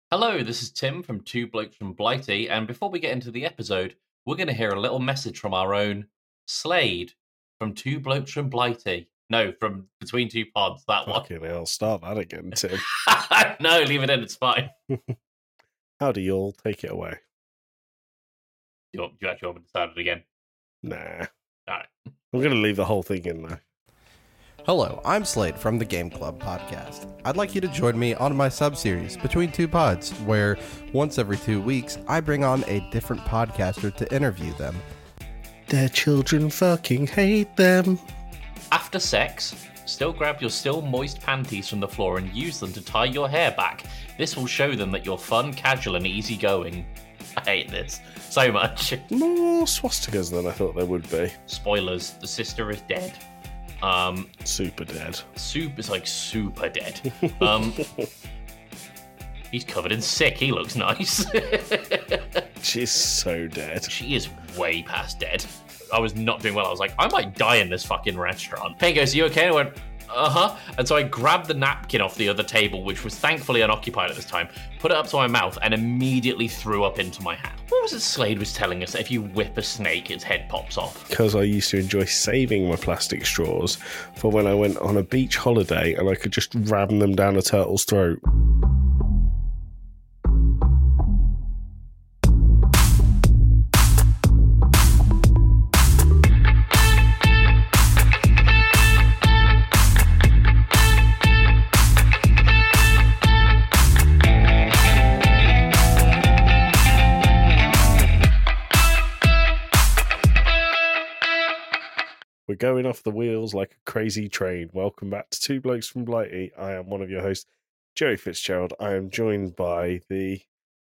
Hello, this is Tim from Two Blokes from Blighty, and before we get into the episode, we're going to hear a little message from our own Slade from Two Blokes from Blighty. No, from Between Two Pods, that one. Fucking hell, start that again, Tim. No, leave it in, it's fine. Howdy, y'all. Take it away. Do you actually want me to start it again? Nah. Alright. I'm going to leave the whole thing in there. Hello, I'm Slade from the Game Club podcast. I'd like you to join me on my sub-series, Between Two Pods, where once every 2 weeks, I bring on a different podcaster to interview them. Their children fucking hate them. After sex, still grab your still moist panties from the floor and use them to tie your hair back. This will show them that you're fun, casual, and easygoing. I hate this so much. More swastikas than I thought there would be. Spoilers, the sister is dead. Super dead. Soup is like super dead. He's covered in sick. He looks nice. She's so dead. She is way past dead. I was not doing well. I was like, I might die in this fucking restaurant. Hey guys, you okay? And I went, uh-huh. And so I grabbed the napkin off the other table, which was thankfully unoccupied at this time, put it up to my mouth, and immediately threw up into my hand. What was it Slade was telling us that if you whip a snake, its head pops off? Because I used to enjoy saving my plastic straws for when I went on a beach holiday and I could just ram them down a turtle's throat. We're going off the wheels like a crazy train. Welcome back to Two Blokes from Blighty. I am one of your hosts, Jerry Fitzgerald. I am joined by the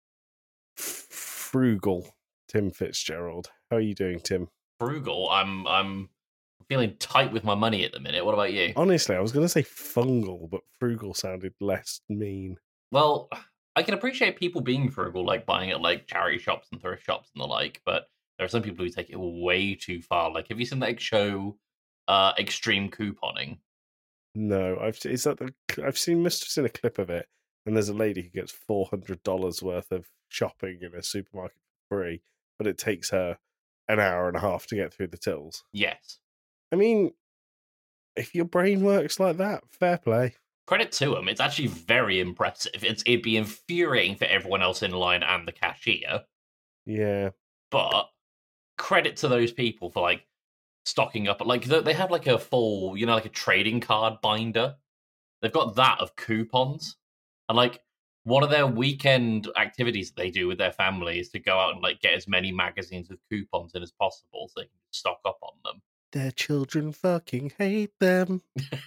frugal Tim Fitzgerald. How are you doing, Tim? Frugal. I'm feeling tight with my money at the minute. What about you? Honestly, I was going to say fungal, but frugal sounded less mean. Well, I can appreciate people being frugal, like buying at like charity shops and thrift shops and the like, but there are some people who take it way too far. Like, have you seen that show, Extreme Couponing? No, I've seen must have seen a clip of it, and there's a lady who gets $400 worth of shopping in a supermarket for free, but it takes her an hour and a half to get through the tills. Yes. I mean, if your brain works like that, fair play. Credit to them. It's actually very impressive. It'd be infuriating for everyone else in line and the cashier. Yeah. But credit to those people for like stocking up. Like they have like a full, like a trading card binder. They've got that of coupons, and like one of their weekend activities that they do with their family is to go out and like get as many magazines with coupons in as possible, so they can stock up on them. Their children fucking hate them.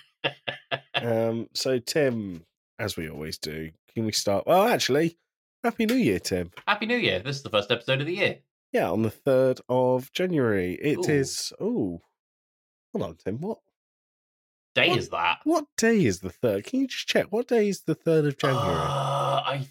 So Tim, as we always do, can we start? Well, actually, Happy New Year, Tim. Happy New Year! This is the first episode of the year. Yeah, on the 3rd of January. It Ooh. is. Oh, hold on, Tim. What day is that? What day is the 3rd? Can you just check? What day is the 3rd of January? I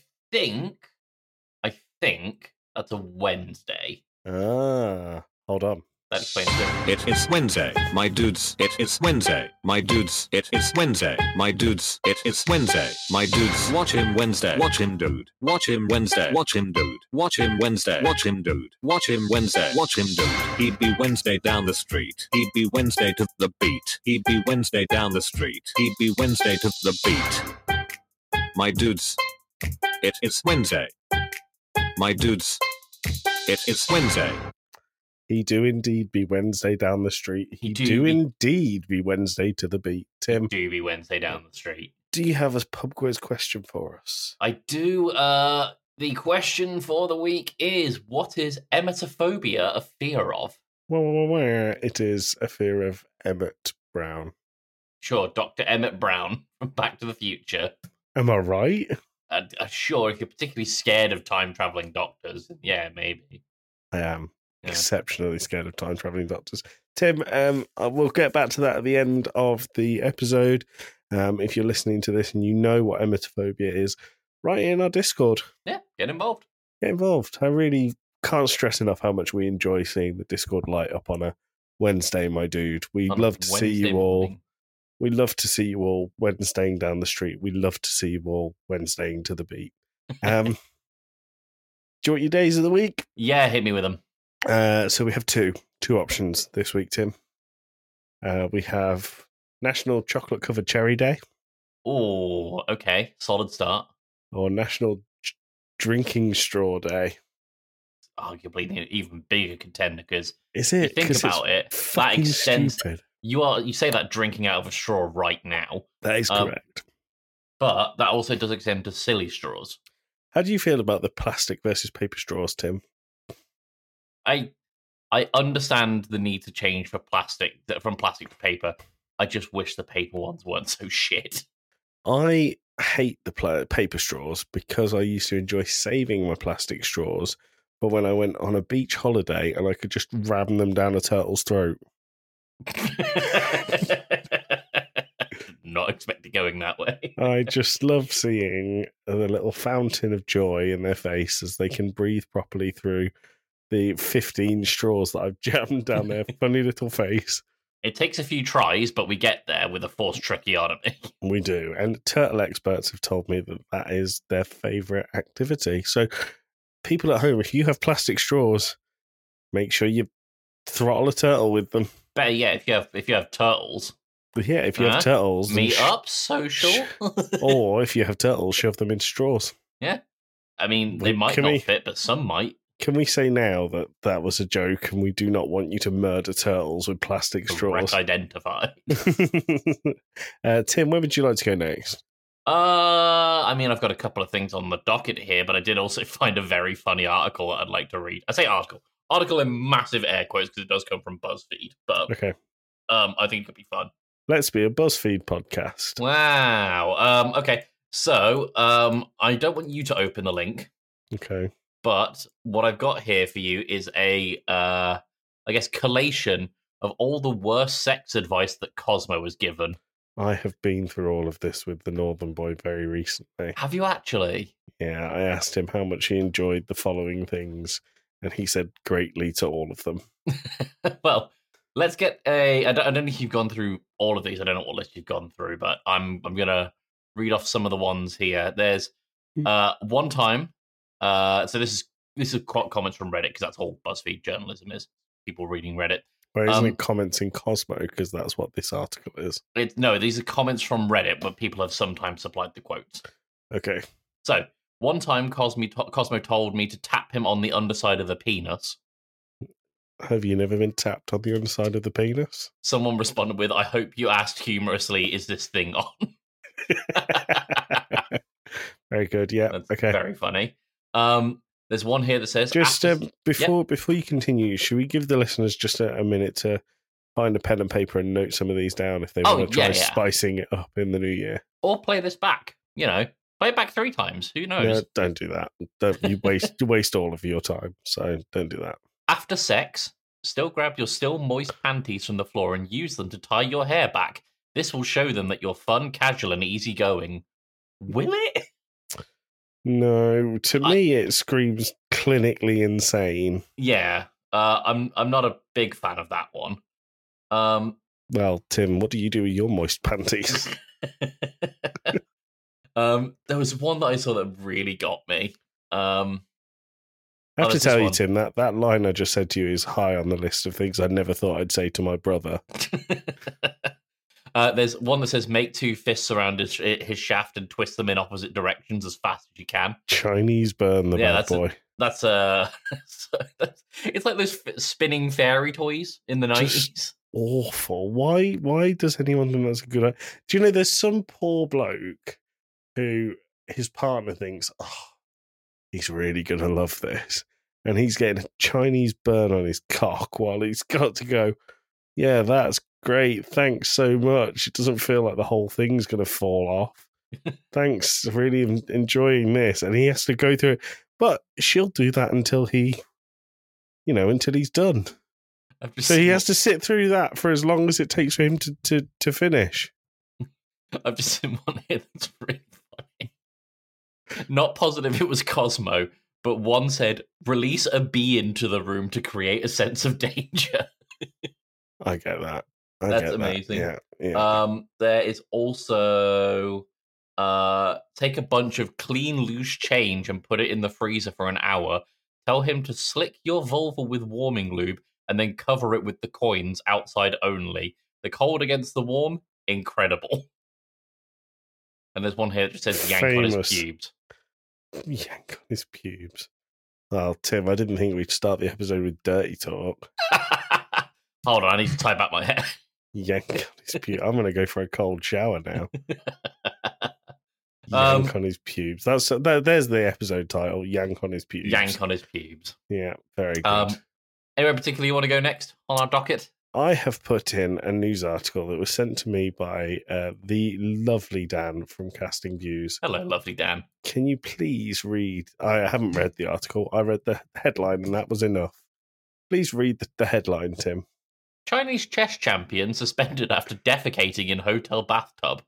think that's a Wednesday. Hold on. That explains it. It is Wednesday, my dudes. It is Wednesday, my dudes. It is Wednesday, my dudes. It is Wednesday, my dudes. Watch him Wednesday. Watch him dude. Watch him Wednesday. Watch him dude. Watch him Wednesday. Watch him dude. Watch him Wednesday. Watch him dude. He'd be Wednesday down the street. He'd be Wednesday to the beat. He'd be Wednesday down the street. He'd be Wednesday to the beat. My dudes. It is Wednesday. My dudes. It is Wednesday. He do indeed be Wednesday down the street. He do indeed be Wednesday to the beat. Tim, do be Wednesday down the street. Do you have a pub quiz question for us? I do. The question for the week is, what is emetophobia a fear of? Well, it is a fear of Emmett Brown. Sure, Dr. Emmett Brown from Back to the Future. Am I right? Sure, if you're particularly scared of time-traveling doctors, yeah, maybe. I am. Yeah. Exceptionally scared of time-traveling doctors. Tim, we'll get back to that at the end of the episode. If you're listening to this and you know what emetophobia is, write in our Discord. Yeah, get involved. Get involved. I really can't stress enough how much we enjoy seeing the Discord light up on a Wednesday, my dude. We'd love to see you all. We'd love to see you all Wednesdaying down the street. We'd love to see you all Wednesdaying to the beat. Do you want your days of the week? Yeah, hit me with them. So we have two options this week, Tim. We have National Chocolate Covered Cherry Day Oh, okay. Solid start. or National Drinking Straw Day. Arguably an even bigger contender because Is you it? think 'Cause about it, it's that fucking extends. stupid. You say that drinking out of a straw right now, That is correct. but that also does extend to silly straws. How do you feel about the plastic versus paper straws, Tim? I understand the need to change from plastic to paper. I just wish the paper ones weren't so shit. I hate the paper straws because I used to enjoy saving my plastic straws, but when I went on a beach holiday and I could just ram them down a turtle's throat. Not expecting going that way. I just love seeing the little fountain of joy in their face as they can breathe properly through the 15 straws that I've jammed down their funny little face. It takes a few tries, but we get there with a forced tracheotomy. We do. And turtle experts have told me that that is their favourite activity. So, people at home, if you have plastic straws, make sure you throttle a turtle with them. Better yet, if you have turtles, But yeah, if you have turtles, then meet up, social. or if you have turtles, shove them in straws. Yeah, I mean they might Can not we- fit, but some might. Can we say now that that was a joke and we do not want you to murder turtles with plastic straws? Correct identify. Tim, where would you like to go next? I mean, I've got a couple of things on the docket here, but I did also find a very funny article that I'd like to read. I say article in massive air quotes because it does come from BuzzFeed, but Okay, I think it could be fun. let's be a BuzzFeed podcast. Wow. Okay. So, I don't want you to open the link, Okay. but what I've got here for you is a, I guess, collation of all the worst sex advice that Cosmo was given. I have been through all of this with the Northern Boy very recently. Have you actually? Yeah, I asked him how much he enjoyed the following things, and he said greatly to all of them. Well, let's get I don't know if you've gone through all of these. I don't know what list you've gone through, but I'm gonna read off some of the ones here. There's one time. So this is comments from Reddit because that's all BuzzFeed journalism is. People reading Reddit. Why isn't it comments in Cosmo? Because that's what this article is. No, these are comments from Reddit, but people have sometimes supplied the quotes. Okay. So one time, Cosmo told me to tap him on the underside of the penis. Have you never been tapped on the underside of the penis? Someone responded with, "I hope you asked humorously, is this thing on?" Very good. Yeah. That's okay. very funny. There's one here that says Just before you continue, should we give the listeners just a minute to find a pen and paper and note some of these down if they want to try spicing it up in the new year? Or play this back. Play it back 3 times. Who knows? No, don't do that. You waste all of your time. So don't do that. After sex, still grab your still moist panties from the floor and use them to tie your hair back. This will show them that you're fun, casual, and easygoing. Will it? No, to me it screams clinically insane. Yeah, I'm not a big fan of that one. Well, Tim, what do you do with your moist panties? There was one that I saw that really got me. I have to tell you, Tim, that line I just said to you is high on the list of things I never thought I'd say to my brother. There's one that says, make 2 fists around his shaft and twist them in opposite directions as fast as you can. Chinese burn the bad boy. That's it's like those spinning fairy toys in the 90s. Awful. Why does anyone think that's a good idea? Do you know there's some poor bloke who his partner thinks, oh, he's really going to love this. And he's getting a Chinese burn on his cock while he's got to go, yeah, that's great. Thanks so much. It doesn't feel like the whole thing's going to fall off. Thanks. Really enjoying this. And he has to go through it. But she'll do that until he's done. So he has to sit through that for as long as it takes for him to finish. I've just seen one here that's really funny. Not positive it was Cosmo, but one said, release a bee into the room to create a sense of danger. I get that. That's amazing. Yeah. There is also take a bunch of clean, loose change and put it in the freezer for an hour. Tell him to slick your vulva with warming lube and then cover it with the coins outside only. The cold against the warm, incredible. And there's one here that just says yank on his Famous. pubes. Yank on his pubes. Well, Tim, I didn't think we'd start the episode with dirty talk. Hold on, I need to tie back my hair. Yank on his pubes. I'm going to go for a cold shower now. Yank on his pubes. There's the episode title. Yank on his pubes. Yank on his pubes. Yeah, very good. Anywhere particular you want to go next on our docket? I have put in a news article that was sent to me by the lovely Dan from Casting Views. Hello, lovely Dan. Can you please read? I haven't read the article. I read the headline, and that was enough. Please read the headline, Tim. Chinese chess champion suspended after defecating in hotel bathtub.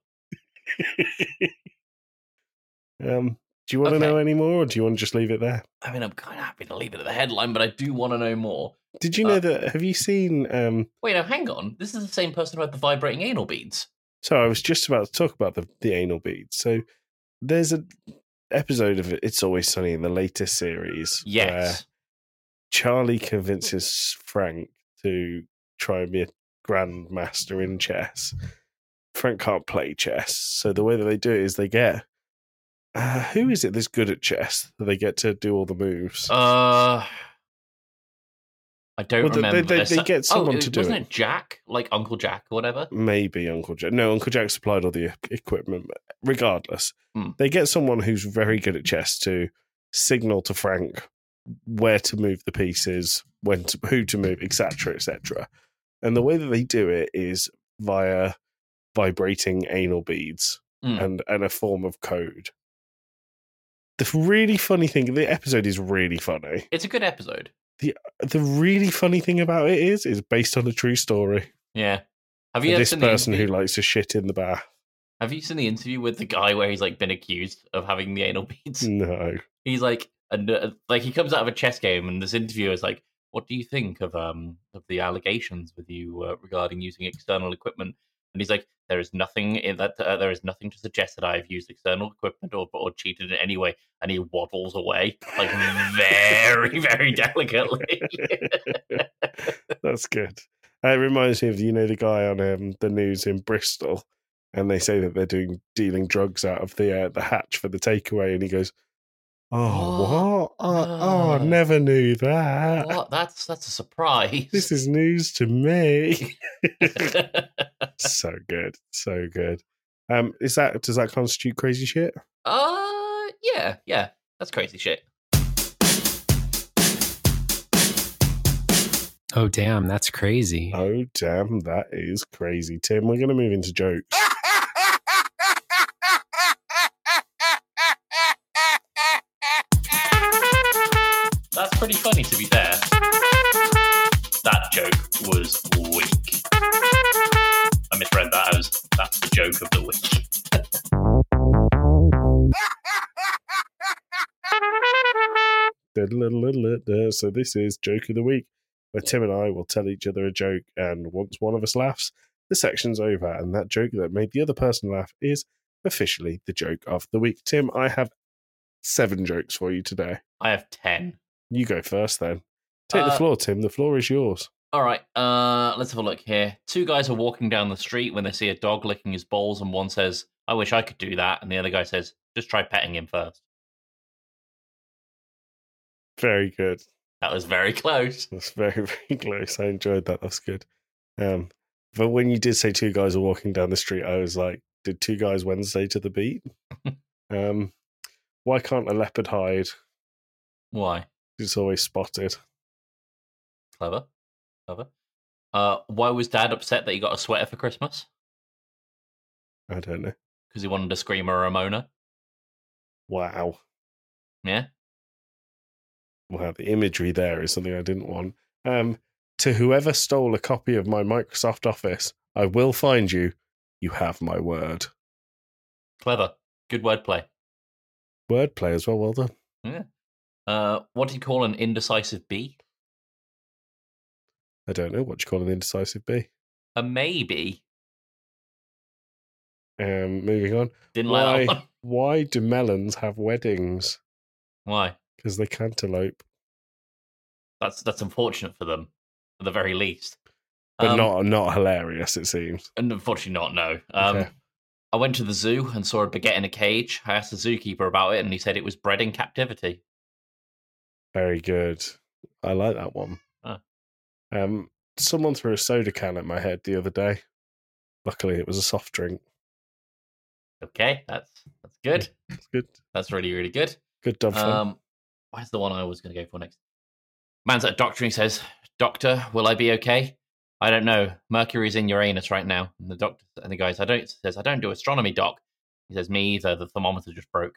Do you want to know any more, or do you want to just leave it there? I mean, I'm kind of happy to leave it at the headline, but I do want to know more. Did you know that? Have you seen? Wait, no, hang on. This is the same person who had the vibrating anal beads. So I was just about to talk about the anal beads. So there's an episode of It's Always Sunny in the latest series. Yes. Where Charlie convinces Frank to try and be a grandmaster in chess. Frank can't play chess, so the way that they do it is they get who is it that's good at chess that they get to do all the moves? I don't remember. They get someone to do it. Wasn't it Jack? Like Uncle Jack or whatever? Maybe Uncle Jack. No, Uncle Jack supplied all the equipment. But regardless, they get someone who's very good at chess to signal to Frank where to move the pieces, who to move, etc., etc. And the way that they do it is via vibrating anal beads and a form of code. The really funny thing, the episode is really funny. It's a good episode. The really funny thing about it is based on a true story. Yeah. Have you this person who likes to shit in the bath? Have you seen the interview with the guy where he's like been accused of having the anal beads? No. He's like he comes out of a chess game, and this interviewer is like, "What do you think of the allegations with you regarding using external equipment?" And he's like, "There is nothing in that. There is nothing to suggest that I've used external equipment or cheated in any way." And he waddles away, like very, very delicately. That's good. It reminds me of the guy on the news in Bristol, and they say that they're dealing drugs out of the hatch for the takeaway, and he goes, "Oh, what? Never knew that. What? That's a surprise. This is news to me." So good, so good. Does that constitute crazy shit? Yeah, that's crazy shit. Oh damn, that's crazy. Oh damn, that is crazy. Tim, we're going to move into jokes. That's pretty funny, to be fair. That joke was weak. I misread that as that's the joke of the week. So this is Joke of the Week, where Tim and I will tell each other a joke, and once one of us laughs, the section's over, and that joke that made the other person laugh is officially the joke of the week. Tim, I have 7 jokes for you today. I have 10. You go first, then. Take the floor, Tim. The floor is yours. All right, let's have a look here. 2 guys are walking down the street when they see a dog licking his balls, and one says, "I wish I could do that," and the other guy says, "Just try petting him first." Very good. That was very close. That's very, very close. I enjoyed that. That's good. But when you did say 2 guys are walking down the street, I was like, did 2 guys Wednesday to the beat? Why can't a leopard hide? Why? It's always spotted. Clever. Why was Dad upset that he got a sweater for Christmas? I don't know. Because he wanted to scream a Ramona. Wow. Yeah. Wow, the imagery there is something I didn't want. To whoever stole a copy of my Microsoft Office, I will find you. You have my word. Clever. Good wordplay. Wordplay as well. Well done. Yeah. What do you call an indecisive bee? I don't know. What do you call an indecisive bee? A maybe. Moving on. Didn't like that one. Why do melons have weddings? Why? Because they cantaloupe. That's unfortunate for them, at the very least. But not hilarious, it seems. And unfortunately not, no. Okay. I went to the zoo and saw a baguette in a cage. I asked the zookeeper about it, and he said it was bred in captivity. Very good. I like that one. Huh. Someone threw a soda can at my head the other day. Luckily, it was a soft drink. Okay, that's good. That's good. That's really, really good. Good dog fun. Where's the one I was going to go for next? Man's at a doctor and he says, "Doctor, will I be okay?" "I don't know. Mercury's in Uranus right now." And the guy says, "I don't do astronomy, doc." He says, "Me either. The thermometer just broke."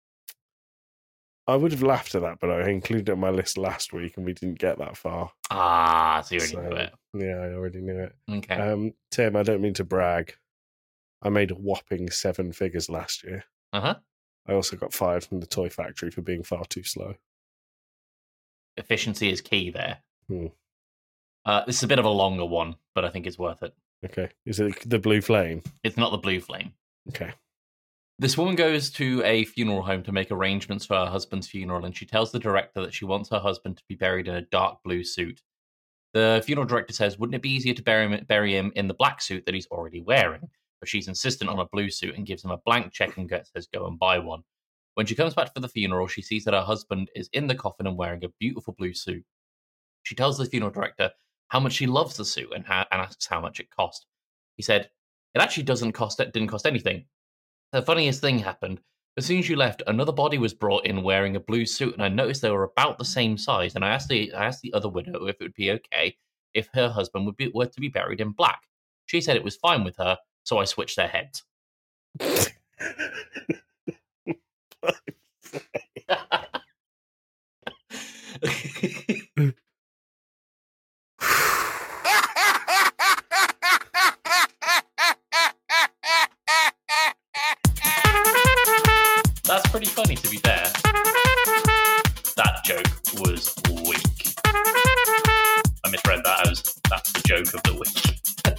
I would have laughed at that, but I included it on my list last week and we didn't get that far. Ah, so you already knew it. Yeah, I already knew it. Okay. Tim, I don't mean to brag. I made a whopping 7 figures last year. Uh-huh. I also got fired from the toy factory for being far too slow. Efficiency is key there. Hmm. This is a bit of a longer one, but I think it's worth it. Okay. Is it the blue flame? It's not the blue flame. Okay. This woman goes to a funeral home to make arrangements for her husband's funeral, and she tells the director that she wants her husband to be buried in a dark blue suit. The funeral director says, wouldn't it be easier to bury him in the black suit that he's already wearing? But she's insistent on a blue suit and gives him a blank check and says, go and buy one. When she comes back for the funeral, she sees that her husband is in the coffin and wearing a beautiful blue suit. She tells the funeral director how much she loves the suit and asks how much it cost. He said, it actually didn't cost anything. The funniest thing happened. As soon as you left, another body was brought in wearing a blue suit, and I noticed they were about the same size. And I asked the other widow if it would be okay if her husband were to be buried in black. She said it was fine with her, so I switched their heads. That's pretty funny, to be fair. That joke was weak. I misread that as that's the joke of the week.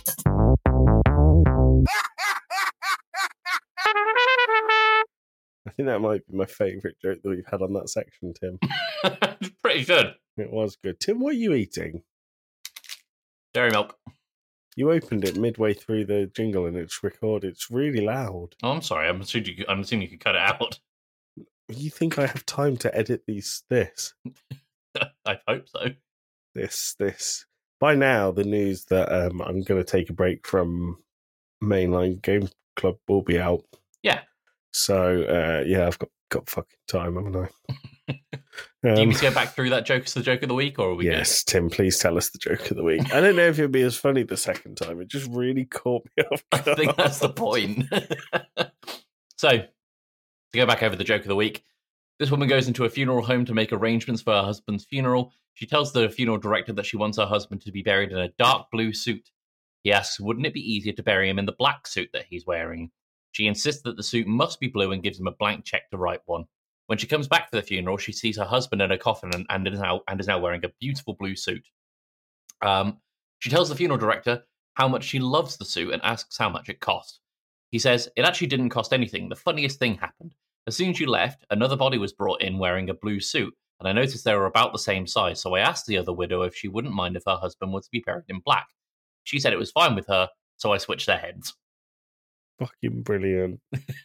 I think that might be my favourite joke that we've had on that section, Tim. It's pretty good. It was good. Tim, what are you eating? Dairy milk. You opened it midway through the jingle and it's recorded. It's really loud. Oh, I'm sorry. I'm assuming you could cut it out. You think I have time to edit this? I hope so. This. By now, the news that I'm going to take a break from mainline Game Club will be out. Yeah. So, I've got fucking time, haven't I? Do you need me to go back through that joke as the joke of the week, or are we Yes, good? Tim, please tell us the joke of the week. I don't know if it'll be as funny the second time. It just really caught me off guard. I think that's the point. So, to go back over the joke of the week, this woman goes into a funeral home to make arrangements for her husband's funeral. She tells the funeral director that she wants her husband to be buried in a dark blue suit. He asks, wouldn't it be easier to bury him in the black suit that he's wearing? She insists that the suit must be blue and gives him a blank check to write one. When she comes back for the funeral, she sees her husband in a coffin and is now wearing a beautiful blue suit. She tells the funeral director how much she loves the suit and asks how much it cost. He says, it actually didn't cost anything. The funniest thing happened. As soon as you left, another body was brought in wearing a blue suit, and I noticed they were about the same size, so I asked the other widow if she wouldn't mind if her husband was to be buried in black. She said it was fine with her, so I switched their heads. Fucking brilliant.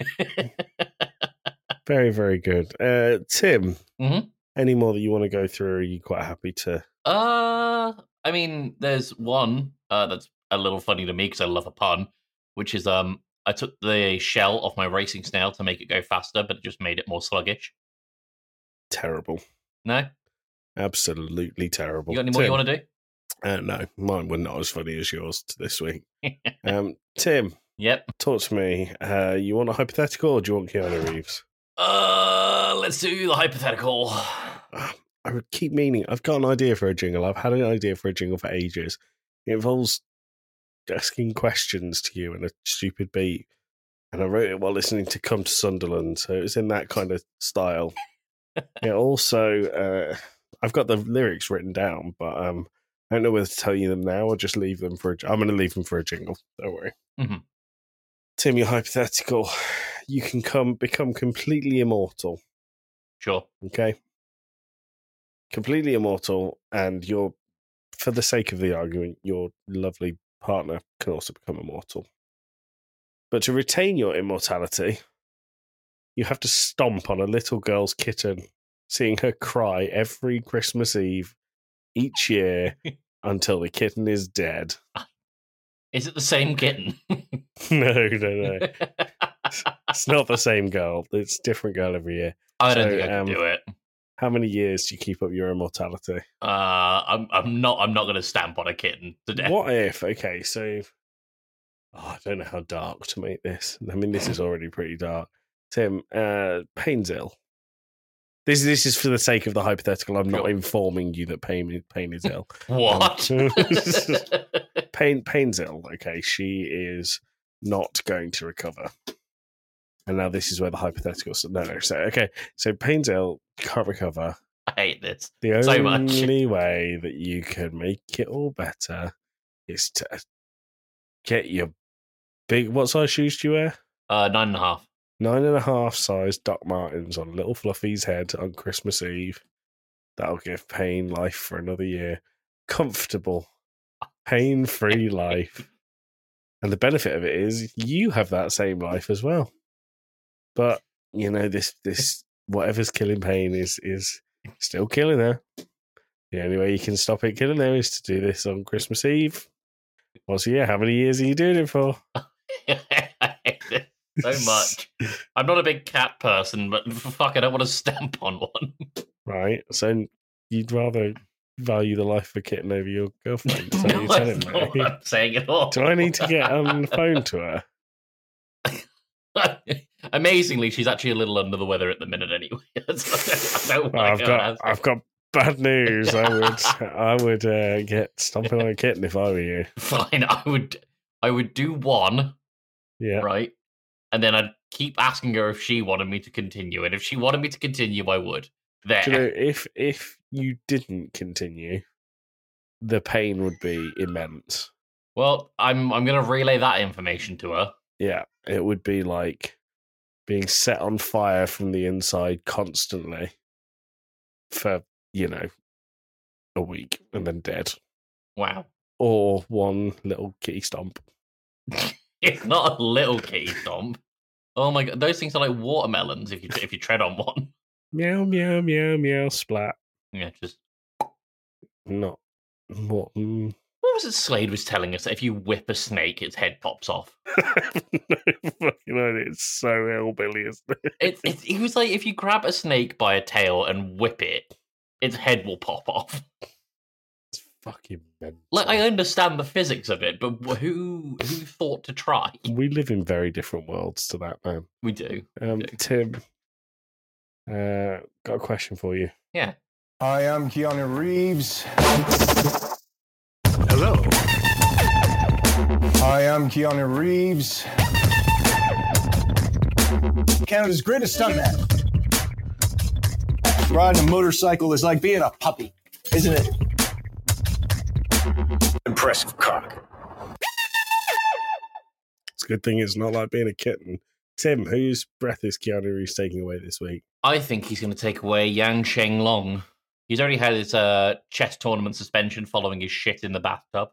Very, very good. Tim, any more that you want to go through, or are you quite happy to? I mean, there's one that's a little funny to me because I love a pun, which is I took the shell off my racing snail to make it go faster, but it just made it more sluggish. Terrible. No? Absolutely terrible. You got any more you want to do? No, mine were not as funny as yours this week. Tim. Yep. Talk to me. You want a hypothetical or do you want Keanu Reeves? Let's do the hypothetical. I would keep meaning. I've got an idea for a jingle. I've had an idea for a jingle for ages. It involves asking questions to you in a stupid beat. And I wrote it while listening to Come to Sunderland. So it's in that kind of style. Yeah, also, I've got the lyrics written down, but I don't know whether to tell you them now or just leave them for I'm going to leave them for a jingle. Don't worry. Mm-hmm. Tim, you're hypothetical. You can become completely immortal. Sure. Okay? Completely immortal, and you're, for the sake of the argument, your lovely partner can also become immortal. But to retain your immortality, you have to stomp on a little girl's kitten, seeing her cry every Christmas Eve each year until the kitten is dead. Is it the same kitten? No. It's not the same girl. It's a different girl every year. I don't think I can do it. How many years do you keep up your immortality? I'm not going to stamp on a kitten to death. What if? Okay, so I don't know how dark to make this. I mean, this is already pretty dark. Tim, Pain's ill. This is for the sake of the hypothetical. I'm not informing you that Pain is ill. What? Pain's ill. Okay, she is not going to recover. And now this is where the hypothetical. So Pain's ill, can't recover. I hate this The so much. only way that you can make it all better is to get your big. What size shoes do you wear? 9.5. 9.5 size Doc Martens on little Fluffy's head on Christmas Eve. That'll give Pain life for another year. Comfortable, pain-free life. And the benefit of it is you have that same life as well. But, this whatever's killing Pain is still killing her. The only way you can stop it killing her is to do this on Christmas Eve. Well, so yeah, how many years are you doing it for? I hate it so much. I'm not a big cat person, but fuck, I don't want to stamp on one. Right, so you'd rather value the life of a kitten over your girlfriend. So No, you're that's telling not me. what I'm saying at all. Do I need to get on the phone to her? Amazingly, she's actually a little under the weather at the minute anyway. I've got bad news. I would get stomping on a kitten if I were you. Fine, I would do one, Yeah. right? And then I'd keep asking her if she wanted me to continue. And if she wanted me to continue, I would. There. Do you know, if you didn't continue, the pain would be immense. Well, I'm going to relay that information to her. Yeah, it would be like being set on fire from the inside constantly for, a week and then dead. Wow. Or one little kitty stomp. It's not a little kitty stomp. Oh my god, those things are like watermelons if you tread on one. Meow, meow, meow, meow, splat. Yeah, just... Not what? What was it Slade was telling us that if you whip a snake, its head pops off? No fucking idea. It's so hillbilly, isn't it? He was like, if you grab a snake by a tail and whip it, its head will pop off. It's fucking mental. Like, I understand the physics of it, but who thought to try? We live in very different worlds to that, man. We do. Tim, got a question for you. Yeah. Hi, I'm Keanu Reeves. Hello. Hi, I'm Keanu Reeves. Canada's greatest stuntman. Riding a motorcycle is like being a puppy, isn't it? Impressive cock. It's a good thing it's not like being a kitten. Tim, whose breath is Keanu Reeves taking away this week? I think he's going to take away Yang Sheng Long. He's already had his chess tournament suspension following his shit in the bathtub.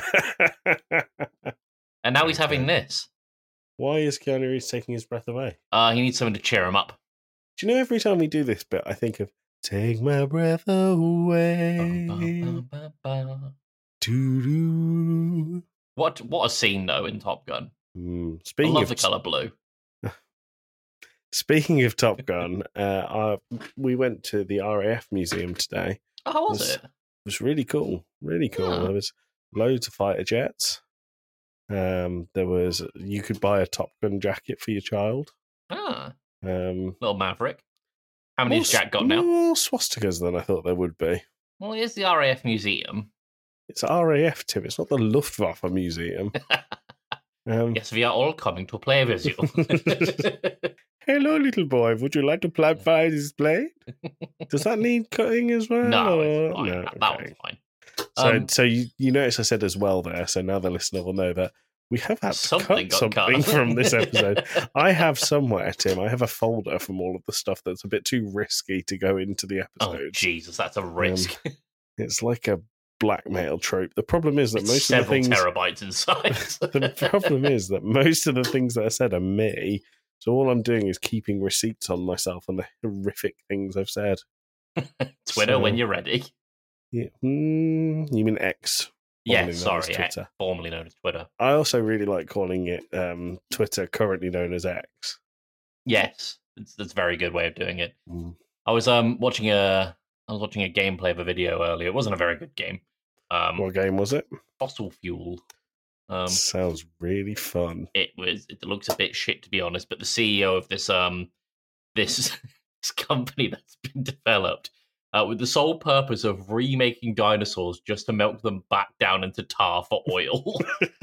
And now he's having this. Why is Keanu Reeves taking his breath away? He needs someone to cheer him up. Do you know every time we do this bit, I think of "Take my breath away." Doo-doo. What a scene, though, in Top Gun. I Speaking love of the colour blue. Speaking of Top Gun, we went to the RAF museum today. Oh, how was it? It was really cool. Really cool. Oh. There was loads of fighter jets. You could buy a Top Gun jacket for your child. Little Maverick. How many has Jack got now? More swastikas than I thought there would be. Well, here's the RAF museum. It's RAF, Tim. It's not the Luftwaffe museum. Yes, we are all coming to play with you. Hello, little boy. Would you like to by this blade? Does that need cutting as well? No, or- it's fine. No, That okay. one's fine. So you notice I said as well there, so now the listener will know that We have had to Something cut got something cut. from this episode. I have somewhere, Tim, I have a folder from all of the stuff that's a bit too risky to go into the Oh, episode. Jesus, that's a risk. It's like a blackmail trope. The problem is that It's most of the several things... terabytes in size. The problem is that most of the things that are said are me. So all I'm doing is keeping receipts on myself on the horrific things I've said. Twitter, when you're ready. Yeah. You mean X? Yeah, formerly known as sorry, Twitter. formerly known as Twitter. I also really like calling it Twitter, currently known as X. Yes, that's a very good way of doing it. Mm. I was watching a gameplay of a video earlier. It wasn't a very good game. What game was it? Fossil Fuel. Sounds really fun. It looks a bit shit, to be honest. But the CEO of this this company that's been developed with the sole purpose of remaking dinosaurs just to melt them back down into tar for oil.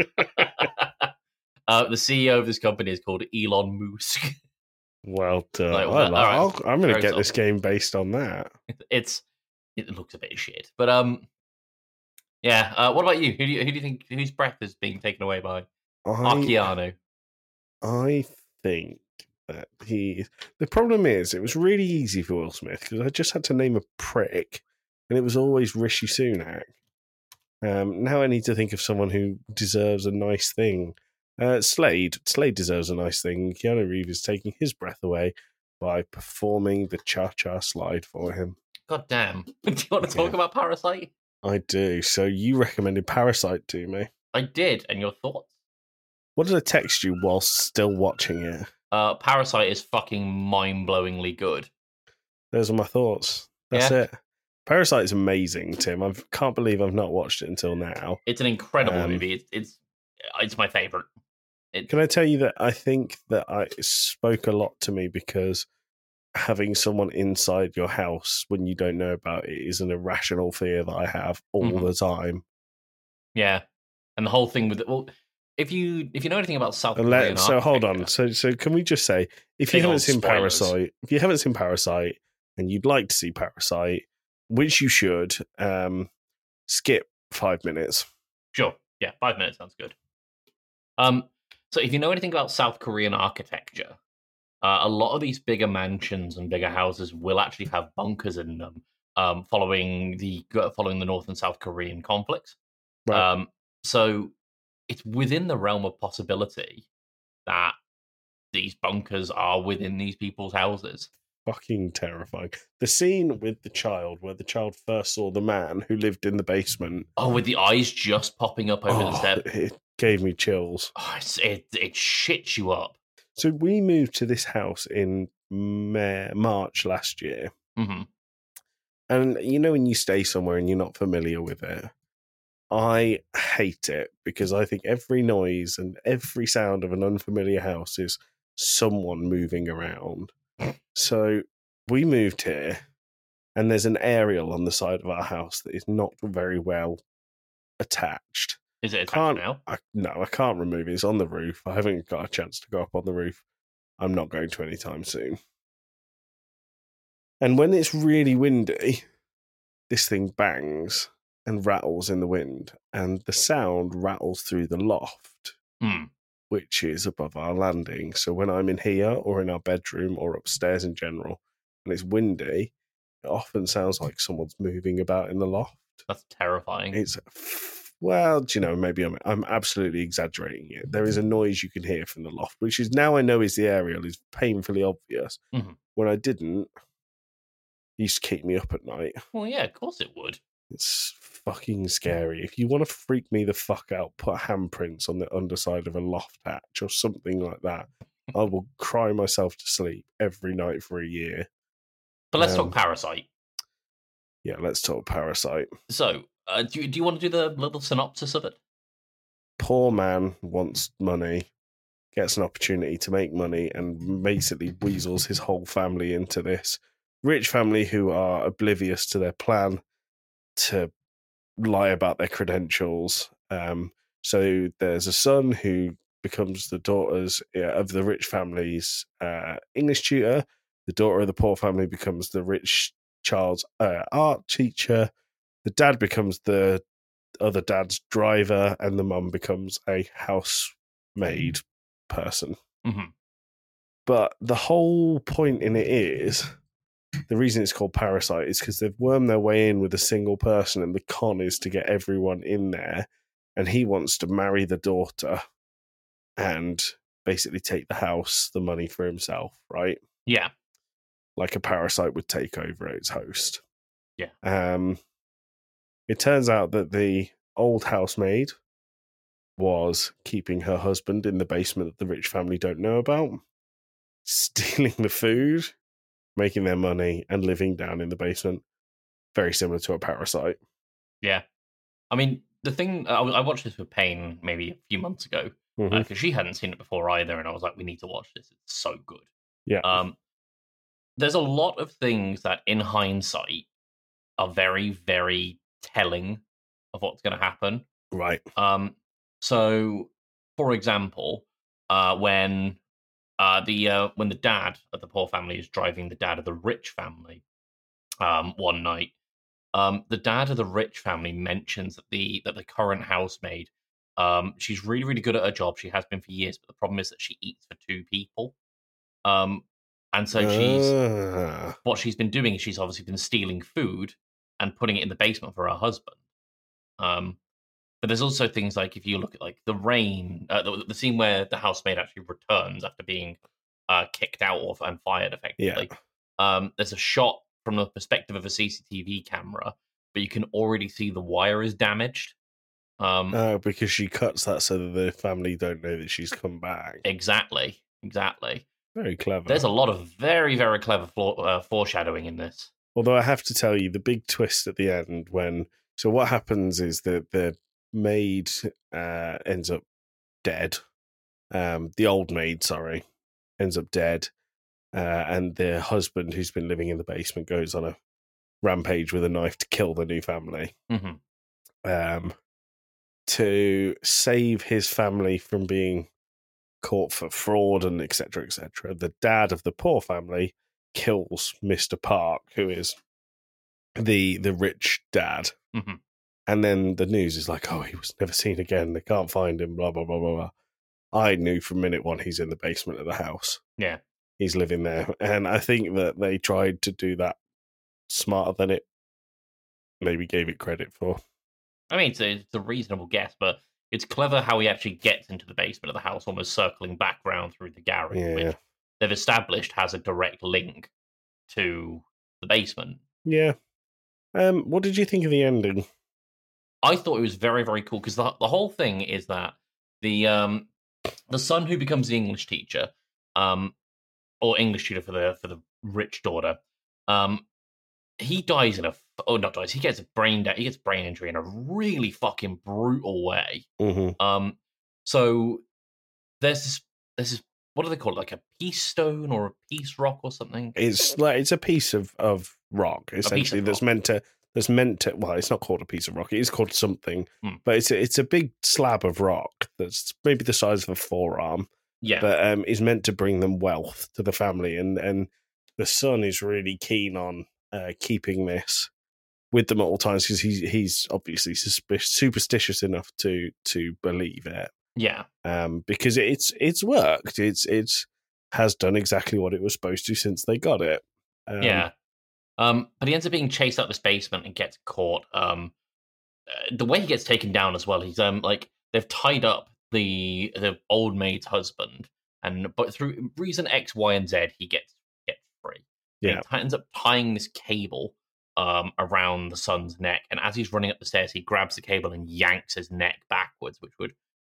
The CEO of this company is called Elon Musk. Well done. Like, I'm going to Very get this soft. game based on that. It looks a bit shit, but yeah. What about you? Who do you think whose breath is being taken away by Keanu? I think that the problem is it was really easy for Will Smith because I just had to name a prick, and it was always Rishi Sunak. Now I need to think of someone who deserves a nice thing. Slade deserves a nice thing. Keanu Reeves is taking his breath away by performing the cha-cha slide for him. God damn! Do you want to talk about Parasite? I do. So you recommended Parasite to me. I did, and your thoughts? What did I text you whilst still watching it? Parasite is fucking mind-blowingly good. Those are my thoughts. That's it. Parasite is amazing, Tim. I can't believe I've not watched it until now. It's an incredible movie. It's my favorite. Can I tell you that I think that it spoke a lot to me because having someone inside your house when you don't know about it is an irrational fear that I have all the time. Yeah, and the whole thing with if you know anything about South Korean so hold on. So can we just say if you haven't seen Parasite, and you'd like to see Parasite, which you should, skip 5 minutes. Sure. Yeah, 5 minutes sounds good. So if you know anything about South Korean architecture, a lot of these bigger mansions and bigger houses will actually have bunkers in them, following the North and South Korean conflicts. Right. So it's within the realm of possibility that these bunkers are within these people's houses. Fucking terrifying. The scene with the child, where the child first saw the man who lived in the basement. Oh, with the eyes just popping up over the step. It gave me chills. Oh, it shits you up. So we moved to this house in March last year. Mm-hmm. And you know when you stay somewhere and you're not familiar with it, I hate it because I think every noise and every sound of an unfamiliar house is someone moving around. So we moved here, and there's an aerial on the side of our house that is not very well attached. Is it attached now? No, I can't remove it. It's on the roof. I haven't got a chance to go up on the roof. I'm not going to anytime soon. And when it's really windy, this thing bangs and rattles in the wind, and the sound rattles through the loft, which is above our landing. So when I'm in here or in our bedroom or upstairs in general, and it's windy, it often sounds like someone's moving about in the loft. That's terrifying. Well, do you know, maybe I'm absolutely exaggerating it. There is a noise you can hear from the loft, which is now I know is the aerial, is painfully obvious. Mm-hmm. When I didn't, it used to keep me up at night. Well, yeah, of course it would. It's fucking scary. If you want to freak me the fuck out, put handprints on the underside of a loft hatch or something like that. I will cry myself to sleep every night for a year. But let's talk Parasite. Yeah, let's talk Parasite. So, do you want to do the little synopsis of it? Poor man wants money, gets an opportunity to make money, and basically weasels his whole family into this rich family who are oblivious to their plan to lie about their credentials. So there's a son who becomes the daughters of the rich family's English tutor. The daughter of the poor family becomes the rich child's art teacher. The dad becomes the other dad's driver, and the mum becomes a housemaid person. Mhm. But the whole point in it is, the reason it's called Parasite is because they've wormed their way in with a single person, and the con is to get everyone in there, and he wants to marry the daughter and basically take the house, the money for himself, right? Yeah. Like a parasite would take over its host. Yeah. It turns out that the old housemaid was keeping her husband in the basement that the rich family don't know about, stealing the food, making their money, and living down in the basement. Very similar to a parasite. Yeah. I mean, the thing, I watched this with Payne maybe a few months ago, because she hadn't seen it before either, and I was like, we need to watch this. It's so good. Yeah. There's a lot of things that, in hindsight, are very, very telling of what's going to happen. Right. So, for example, when the dad of the poor family is driving the dad of the rich family, one night, the dad of the rich family mentions that the current housemaid, she's really, really good at her job. She has been for years, but the problem is that she eats for two people. And so what she's been doing is she's obviously been stealing food and putting it in the basement for her husband. But there's also things like, if you look at like the rain, the scene where the housemaid actually returns after being kicked out of and fired effectively. Yeah. There's a shot from the perspective of a CCTV camera, but you can already see the wire is damaged. Because she cuts that so that the family don't know that she's come back. Exactly. Very clever. There's a lot of very, very clever foreshadowing in this. Although I have to tell you, the big twist at the end so what happens is that the maid ends up dead. The old maid, ends up dead. And the husband, who's been living in the basement, goes on a rampage with a knife to kill the new family. Mm-hmm. To save his family from being caught for fraud and etc., etc., the dad of the poor family kills Mr. Park, who is the rich dad. Mm-hmm. And then the news is like, oh, he was never seen again. They can't find him, blah, blah, blah, blah, blah. I knew from minute one he's in the basement of the house. Yeah. He's living there. And I think that they tried to do that smarter than it maybe gave it credit for. I mean, it's a reasonable guess, but it's clever how he actually gets into the basement of the house, almost circling back round through the garage, which they've established has a direct link to the basement. Yeah. What did you think of the ending? I thought it was very, very cool, because the whole thing is that the son who becomes the English teacher, or English tutor for the rich daughter, he dies he gets brain injury in a really fucking brutal way. Mm-hmm. So there's this, what do they call it? Like a peace stone or a peace rock or something? It's a piece of rock, essentially, that's meant to well, it's not called a piece of rock, it is called something, but it's a big slab of rock that's maybe the size of a forearm. Yeah. But is meant to bring them wealth to the family, and the son is really keen on keeping this with them at all times, because he's obviously superstitious enough to believe it. Yeah. Because it's worked. It's has done exactly what it was supposed to since they got it. Yeah. But he ends up being chased out this basement and gets caught. The way he gets taken down as well, he's like, they've tied up the old maid's husband, but through reason X, Y, and Z, he gets free. Yeah. He ends up tying this cable around the son's neck, and as he's running up the stairs, he grabs the cable and yanks his neck backwards, which would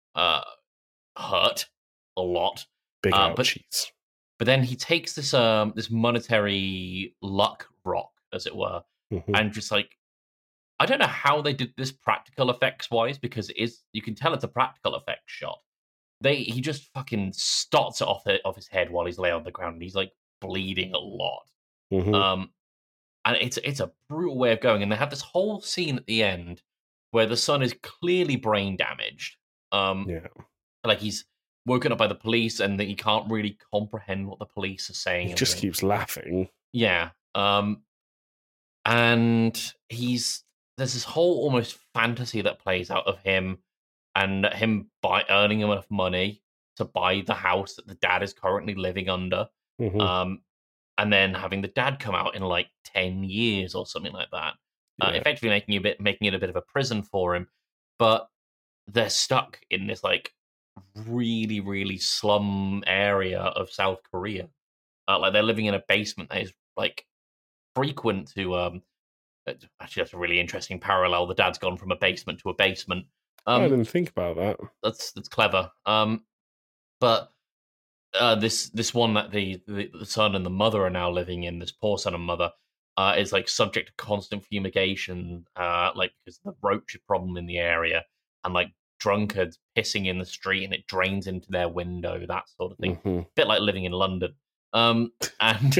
hurt a lot. Big ouchies. But then he takes this this monetary luck rock, as it were, and just like, I don't know how they did this practical effects wise, because you can tell it's a practical effects shot. He just fucking stots it off his head while he's laying on the ground, and he's like bleeding a lot. And it's a brutal way of going. And they have this whole scene at the end where the son is clearly brain damaged. Like he's woken up by the police, and that he can't really comprehend what the police are saying. He just keeps laughing. Yeah. And he's there's this whole almost fantasy that plays out of him and him by earning enough money to buy the house that the dad is currently living under. Mhm. And then having the dad come out in like 10 years or something like that, Yeah. effectively making it a bit of a prison for him. But they're stuck in this like really, really slum area of South Korea. Like they're living in a basement that is like frequent to actually that's a really interesting parallel. The dad's gone from a basement to a basement. I didn't think about that. That's clever. But this one that the son and the mother are now living in, this poor son and mother, is like subject to constant fumigation, like because of the roach problem in the area, and like drunkards pissing in the street, and it drains into their window, that sort of thing. Mhm. Bit like living in London. And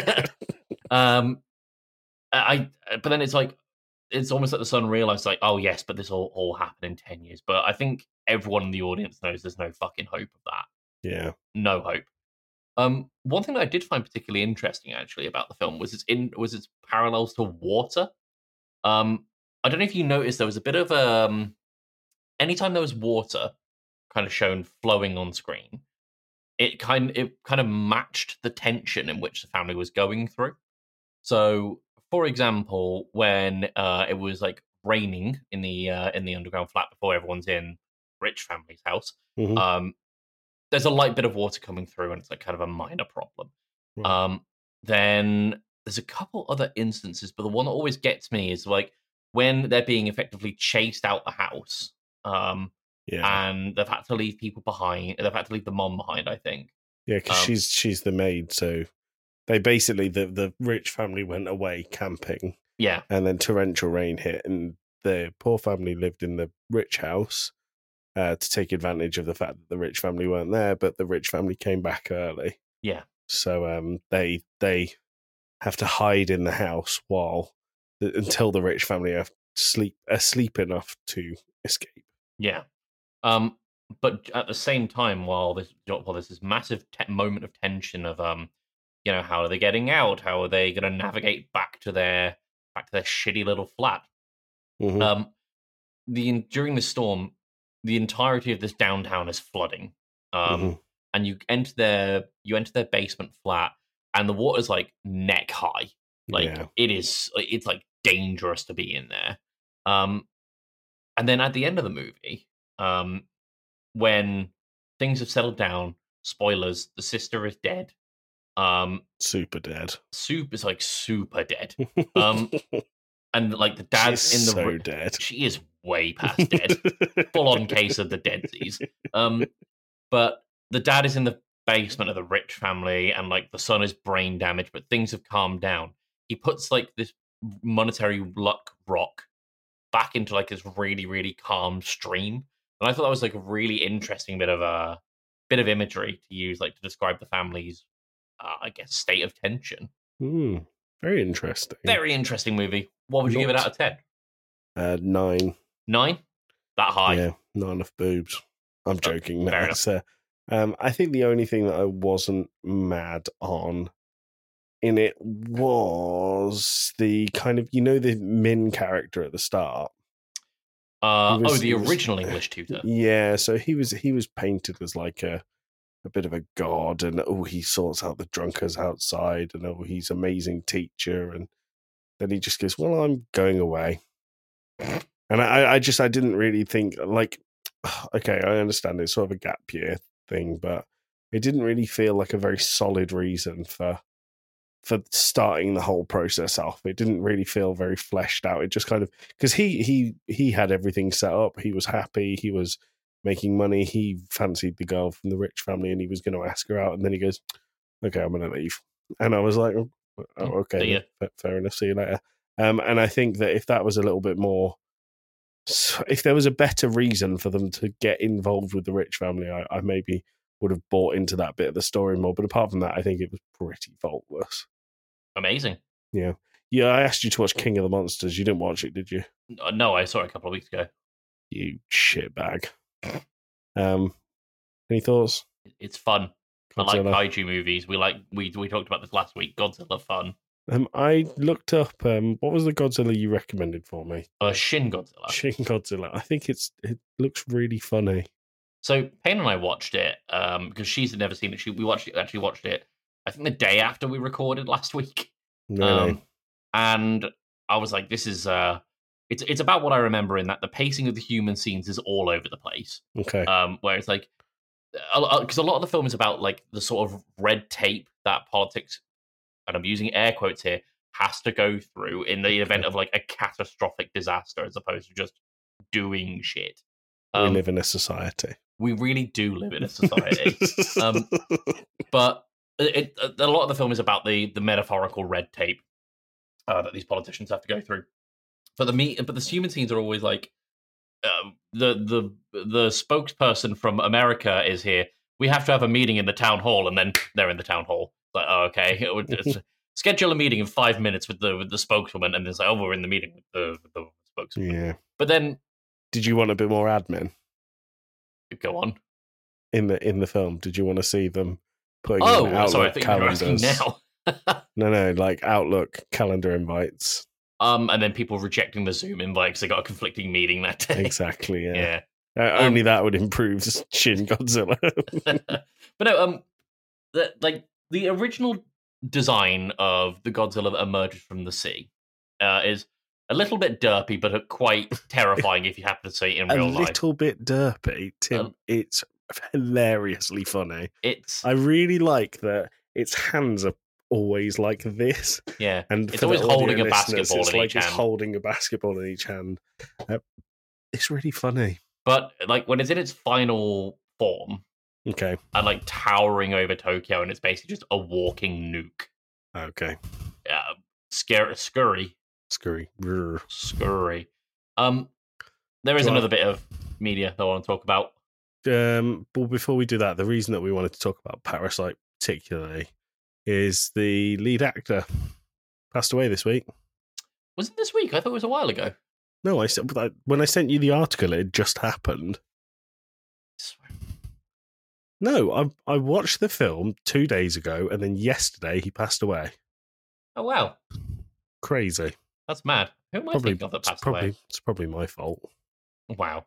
but then it's like it's almost like the son realized like, oh yes, but this will all happen in 10 years. But I think everyone in the audience knows there's no fucking hope of that. Yeah. No hope. One thing that I did find particularly interesting actually about the film was its parallels to water. I don't know if you noticed there was a bit of anytime there was water kind of shown flowing on screen, it kind of matched the tension in which the family was going through. So, for example, when it was like raining in the underground flat before everyone's in rich family's house, Mhm. there's a light bit of water coming through, and it's like kind of a minor problem. Right. Then there's a couple other instances, but the one that always gets me is like when they're being effectively chased out the house, Yeah. and they've had to leave people behind. They've had to leave the mom behind, I think. Yeah, because Um, she's the maid, so they basically the rich family went away camping, yeah, and then torrential rain hit, and the poor family lived in the rich house to take advantage of the fact that the rich family weren't there, but the rich family came back early, yeah, so they have to hide in the house until the rich family are asleep enough to escape. yeah. But at the same time, while there's this massive moment of tension of how are they getting out? How are they going to navigate back to their shitty little flat? Mhm. During the storm, the entirety of this downtown is flooding. Mhm. And you enter their basement flat, and the water's like neck high. Like Yeah. it's like dangerous to be in there. And then at the end of the movie, when things have settled down, spoilers, the sister is dead. Super dead. Soup is like super dead. And like the dad's She's in the so dead. she is way past dead. Full on case of the deadsies. But the dad is in the basement of the rich family, and like the son is brain damaged, but things have calmed down. He puts like this monetary luck rock back into like this really, really calm stream. And I thought that was like a really interesting bit of imagery to use, like to describe the family's, I guess, state of tension. Very interesting. Very interesting movie. What would you give it out of 10? 9. 9? That high? Yeah, not enough boobs. I'm joking. fair No, enough. so, I think the only thing that I wasn't mad on in it was the kind of, the Min character at the start. The original English tutor. Yeah, so he was painted as like a bit of a god, and he sorts out the drunkards outside, and he's an amazing teacher, and then he just goes, well, I'm going away. And I didn't really think, like, okay, I understand it's sort of a gap year thing, but it didn't really feel like a very solid reason for starting the whole process off. It didn't really feel very fleshed out. It just kind of, because he had everything set up. He was happy. He was making money. He fancied the girl from the rich family, and he was going to ask her out. And then he goes, okay, I'm going to leave. And I was like, oh, okay, fair enough. See you later. And I think that if that was a little bit more, if there was a better reason for them to get involved with the rich family, I maybe would have bought into that bit of the story more. But apart from that, I think it was pretty faultless. Amazing. Yeah. I asked you to watch King of the Monsters. You didn't watch it, did you? No, I saw it a couple of weeks ago. You shitbag. Any thoughts? It's fun. Godzilla. I like kaiju movies. We talked about this last week. Godzilla fun. I looked up what was the Godzilla you recommended for me? Shin Godzilla. Shin Godzilla. I think it looks really funny. So Payne and I watched it because she's never seen it. We watched it. I think the day after we recorded last week. Really? And I was like, "This is it's about what I remember in that the pacing of the human scenes is all over the place. Okay. Where it's like because a lot of the film is about like the sort of red tape that politics, and I'm using air quotes here, has to go through in the event of like a catastrophic disaster, as opposed to just doing shit. We live in a society. We really do live in a society. But a lot of the film is about the metaphorical red tape that these politicians have to go through. But the human scenes are always like the spokesperson from America is here. We have to have a meeting in the town hall, and then they're in the town hall. It's like, oh, okay, schedule a meeting in 5 minutes with the spokeswoman, and then it's like, oh, we're in the meeting with the spokeswoman. Yeah. But then, did you want a bit more admin? Go on. In the film, did you want to see them putting in Outlook sorry, I think calendars? you're asking now. No, like Outlook calendar invites. And then people rejecting the Zoom invite because they got a conflicting meeting that day. Exactly, yeah. Yeah. Only that would improve Shin Godzilla. But no, the original design of the Godzilla that emerges from the sea is a little bit derpy, but quite terrifying if you happen to see it in real life. A little bit derpy, Tim. It's hilariously funny. I really like that its hands are always like this. Yeah, and it's always holding a basketball it's in like each hand. It's holding a basketball in each hand. It's really funny. But like when it's in its final form, okay, and like towering over Tokyo, and it's basically just a walking nuke. Okay, scurry. There is another bit of media that I want to talk about. Well, before we do that, the reason that we wanted to talk about Parasite particularly is the lead actor passed away this week. Was it this week? I thought it was a while ago. No, when I sent you the article, it just happened. No, I watched the film 2 days ago, and then yesterday he passed away. Oh, wow. Crazy. That's mad. Who am I thinking of that passed away? It's probably my fault. Wow.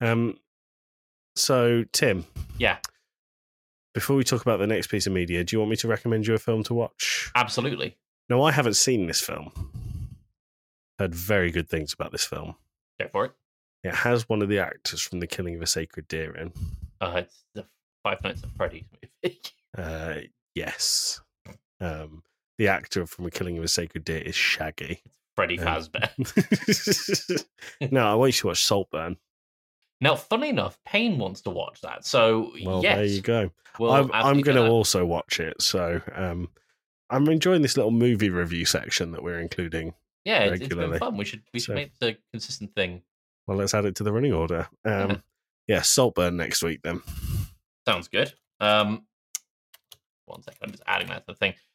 So, Tim. Yeah. Before we talk about the next piece of media, do you want me to recommend you a film to watch? Absolutely. No, I haven't seen this film. Heard very good things about this film. Go for it. It has one of the actors from The Killing of a Sacred Deer in. It's the Five Nights at Freddy's movie. Yes. The actor from The Killing of a Sacred Deer is Shaggy. Freddy Fazbear. No, I want you to watch Saltburn. Now, funny enough, Payne wants to watch that. So, well, yes. there you go. Well, I'm going to also watch it. So, I'm enjoying this little movie review section that we're including. Yeah, it's been fun. We should make it a consistent thing. Well, let's add it to the running order. Yeah, Saltburn next week then. Sounds good. 1 second, I'm just adding that to the thing.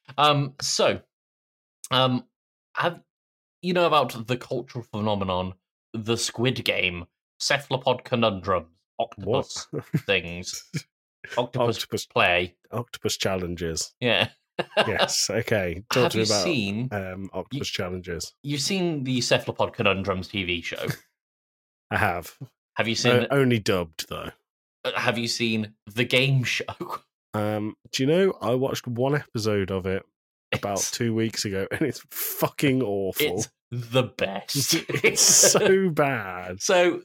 Have you know about the cultural phenomenon, the Squid Game, cephalopod conundrums, octopus things, octopus play, octopus challenges? Yeah. Yes. Okay. Talk to me about seen octopus challenges. You've seen the cephalopod conundrums TV show? I have. Have you seen only dubbed though? Have you seen the game show? Do you know I watched one episode of it about 2 weeks ago, and it's fucking awful. It's the best. It's so bad. So,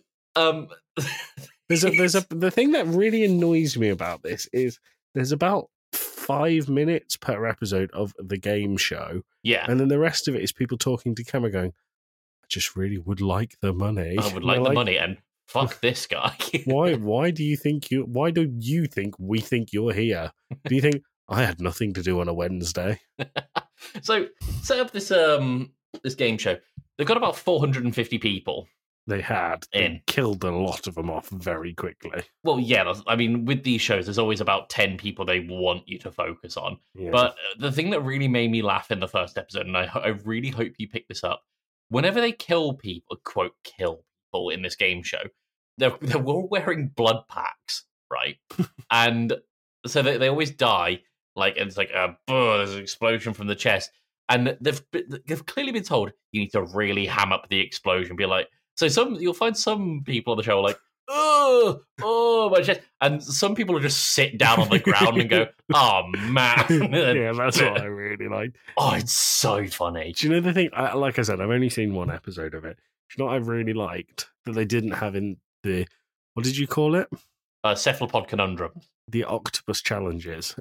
the thing that really annoys me about this is there's about 5 minutes per episode of the game show. Yeah. And then the rest of it is people talking to camera going, I just really would like the money. I would like the money, and fuck this guy. Why do you think we think you're here? Do you think I had nothing to do on a Wednesday? So set up this this game show. They've got about 450 people. They killed a lot of them off very quickly. Well, yeah, I mean, with these shows, there's always about 10 people they want you to focus on. Yeah. But the thing that really made me laugh in the first episode, and I really hope you pick this up, whenever they kill people, quote, kill people in this game show, they're all wearing blood packs, right? And so they always die, like, and it's like, there's an explosion from the chest. and they've clearly been told you need to really ham up the explosion. Be like, so you'll find some people on the show are like, oh my chest, and some people will just sit down on the ground and go, oh man. Yeah, that's what I really like. Oh, it's so funny. Do you know the thing? Like I said, I've only seen one episode of it. Do you know what I really liked that they didn't have in the, what did you call it? Cephalopod conundrum. The octopus challenges.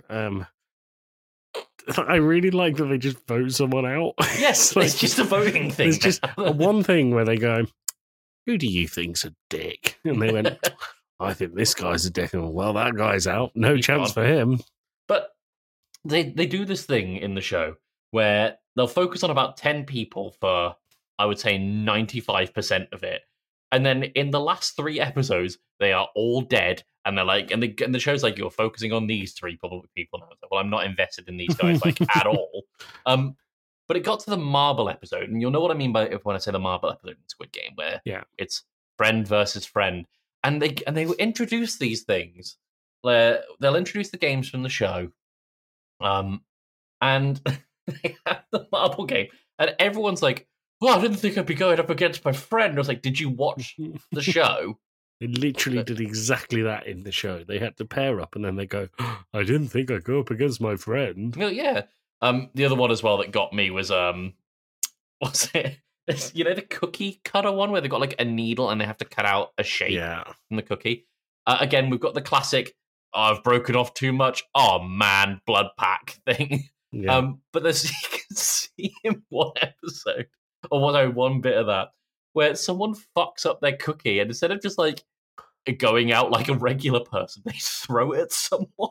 I really like that they just vote someone out. Yes, Like, it's just a voting thing. There's just one thing where they go, who do you think's a dick? And they went, I think this guy's a dick. And well, that guy's out. No He's chance gone. for him. But they do this thing in the show where they'll focus on about 10 people for, I would say, 95% of it. And then in the last 3 episodes, they are all dead. And they're like, and the show's like, you're focusing on these 3 people now. So, well, I'm not invested in these guys like at all. But it got to the marble episode, and you'll know what I mean by when I say the marble episode in Squid Game, where it's friend versus friend, and they will introduce these things. Where they'll introduce the games from the show, and they have the marble game, and everyone's like, "Well, I didn't think I'd be going up against my friend." I was like, "Did you watch the show?" They literally did exactly that in the show. They had to pair up, and then they go, I didn't think I'd go up against my friend. Well, yeah. The other one as well that got me was what's it? It's, you know, the cookie cutter one where they've got like a needle and they have to cut out a shape from the cookie. Again, we've got the classic, I've broken off too much. Oh man, blood pack thing. Yeah. But there's you can see in one episode, or one bit of that, where someone fucks up their cookie and instead of just like going out like a regular person, they throw it at someone.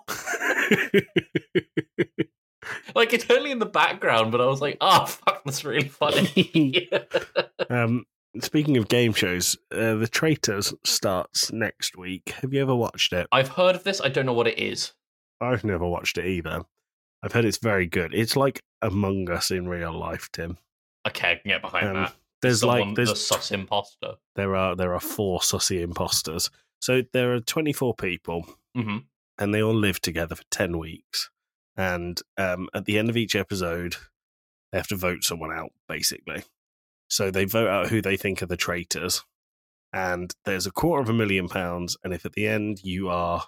Like, it's only in the background, but I was like, oh, fuck, that's really funny. Speaking of game shows, The Traitors starts next week. Have you ever watched it? I've heard of this. I don't know what it is. I've never watched it either. I've heard it's very good. It's like Among Us in real life, Tim. Okay, I can get behind that. There's the sus imposter. There are 4 sussy imposters. So there are 24 people, and they all live together for 10 weeks. And at the end of each episode, they have to vote someone out, basically. So they vote out who they think are the traitors. And there's £250,000. And if at the end you are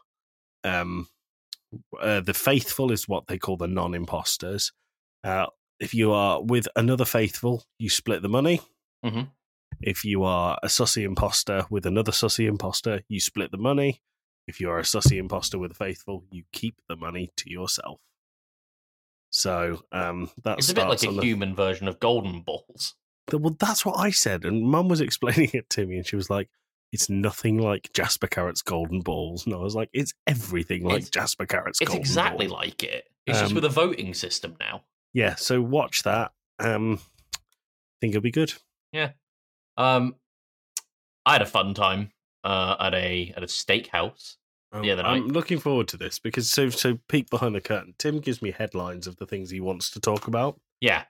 the faithful is what they call the non-imposters. If you are with another faithful, you split the money. Mm-hmm. If you are a sussy imposter with another sussy imposter, you split the money. If you are a sussy imposter with a faithful, you keep the money to yourself. So it's a bit like a human version of Golden Balls. Well, that's what I said, and Mum was explaining it to me, and she was like, "It's nothing like Jasper Carrot's Golden Balls." And I was like, "It's everything like Jasper Carrot's Golden Balls." It's exactly like it. It's just with a voting system now. Yeah, so watch that. I think it'll be good. Yeah. I had a fun time at a steakhouse the other night. I'm looking forward to this because so peek behind the curtain. Tim gives me headlines of the things he wants to talk about. Yeah.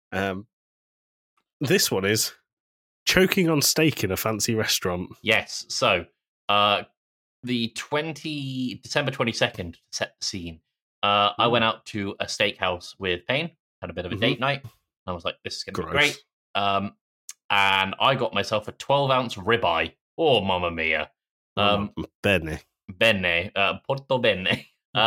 This one is choking on steak in a fancy restaurant. Yes. So, the December 22nd, to set the scene, I went out to a steakhouse with Payne, had a bit of a date night. I was like, this is going to be great. And I got myself a 12-ounce ribeye. Oh, mamma mia. Bene. Porto bene.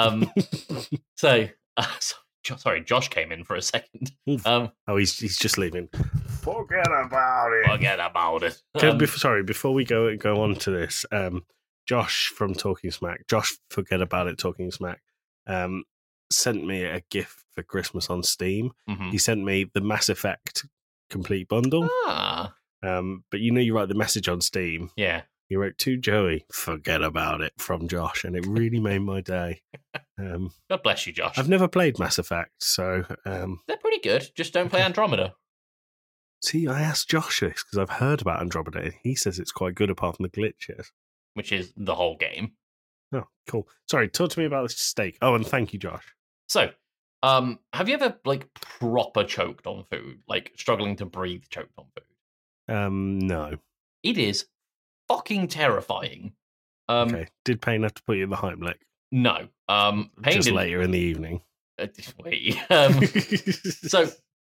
Sorry, Josh came in for a second. He's just leaving. Forget about it. Before we go on to this, Josh from Talking Smack, Forget About It Talking Smack, sent me a gift for Christmas on Steam. Mm-hmm. He sent me the Mass Effect complete bundle. But you write the message on Steam. Yeah. He wrote to Joey, "Forget about it," from Josh, and it really made my day. God bless you, Josh. I've never played Mass Effect, so... they're pretty good. Just don't play Andromeda. See, I asked Josh this because I've heard about Andromeda, and he says it's quite good apart from the glitches. Which is the whole game. Oh, cool. Sorry, talk to me about this steak. Oh, and thank you, Josh. So, have you ever, proper choked on food? Like, struggling to breathe choked on food? No. It is fucking terrifying. Okay. Did Payne have to put you in the Heimlich? No. Payne just later in the evening. Wait. So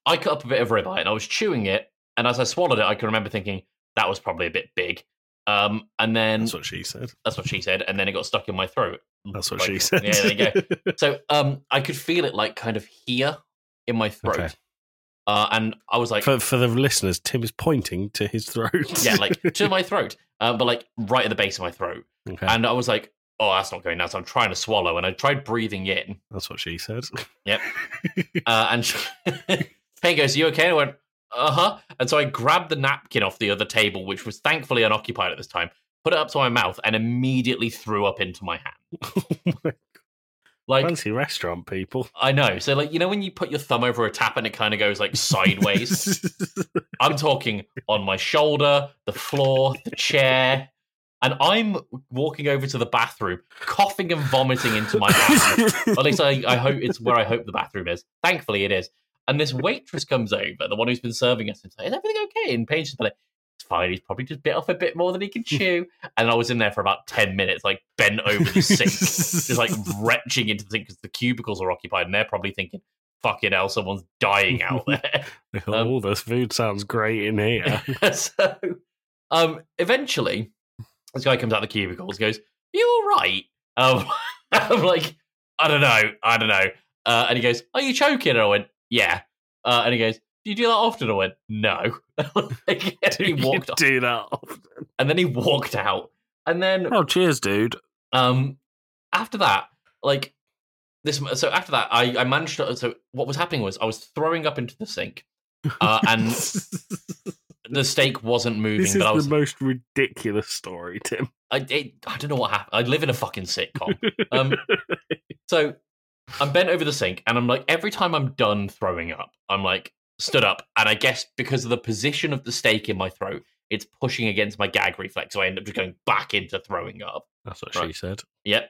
I cut up a bit of ribeye and I was chewing it, and as I swallowed it, I can remember thinking that was probably a bit big. And then That's what she said. That's what she said, and then it got stuck in my throat. That's what she said. Yeah, there you go. So I could feel it like kind of here in my throat. Okay. And I was like, For the listeners, Tim is pointing to his throat. yeah, like to my throat, but like right at the base of my throat. Okay. And I was like, oh, that's not going down. So I'm trying to swallow, and I tried breathing in. That's what she said. Yep. And Payne goes, "You okay?" And I went, "Uh-huh." And so I grabbed the napkin off the other table, which was thankfully unoccupied at this time, put it up to my mouth, and immediately threw up into my hand. Like, Fancy restaurant people. I know. So, like, you know when you put your thumb over a tap and it kind of goes, like, sideways? I'm talking on my shoulder, the floor, the chair, and I'm walking over to the bathroom, coughing and vomiting into my hand. Or at least I hope it's where I hope the bathroom is. Thankfully, it is. And this waitress comes over, the one who's been serving us, and says, "Is everything okay?" And Paige is like, "It's fine. He's probably just bit off a bit more than he can chew." And I was in there for about 10 minutes, like bent over the sink, just like retching into the sink because the cubicles are occupied, and they're probably thinking, "Fucking hell, someone's dying out there." Oh, this food sounds great in here. So, eventually, this guy comes out of the cubicles, goes, "You all right?" I'm like, I don't know. And he goes, "Are you choking?" And I went, "Yeah." And he goes, "Do you do that often?" I went, "No." And he walked off. Do that often. And then he walked out. And then Oh, cheers, dude. after that, like this, so after that, I managed to. So what was happening was I was throwing up into the sink, and the steak wasn't moving. This is but I was the most ridiculous story, Tim. I don't know what happened. I live in a fucking sitcom. So I'm bent over the sink, and I'm like, every time I'm done throwing up, I'm like stood up, and I guess because of the position of the steak in my throat, it's pushing against my gag reflex, so I end up just going back into throwing up. That's what Right. she said. Yep.